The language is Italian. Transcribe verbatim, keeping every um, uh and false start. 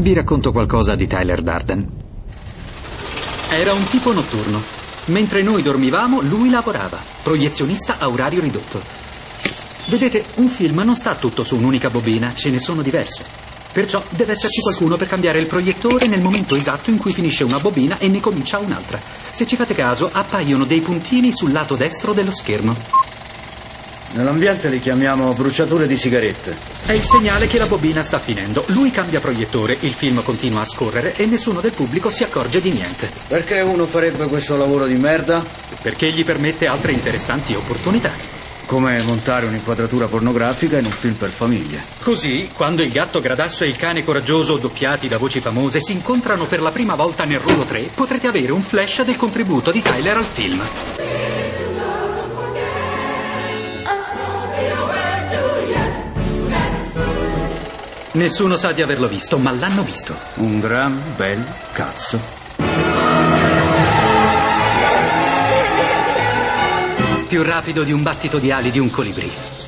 Vi racconto qualcosa di Tyler Durden. Era un tipo notturno. Mentre noi dormivamo, lui lavorava. Proiezionista a orario ridotto. Vedete, un film non sta tutto su un'unica bobina, ce ne sono diverse. Perciò deve esserci qualcuno per cambiare il proiettore nel momento esatto in cui finisce una bobina e ne comincia un'altra. Se ci fate caso, appaiono dei puntini sul lato destro dello schermo. Nell'ambiente li chiamiamo bruciature di sigarette. È il segnale che la bobina sta finendo. Lui cambia proiettore, il film continua a scorrere e nessuno del pubblico si accorge di niente. Perché uno farebbe questo lavoro di merda? Perché gli permette altre interessanti opportunità. Come montare un'inquadratura pornografica in un film per famiglie. Così, quando il gatto gradasso e il cane coraggioso, doppiati da voci famose, si incontrano per la prima volta nel ruolo tre, potrete avere un flash del contributo di Tyler al film. Nessuno sa di averlo visto, ma l'hanno visto. Un gran bel cazzo. Più rapido di un battito di ali di un colibrì.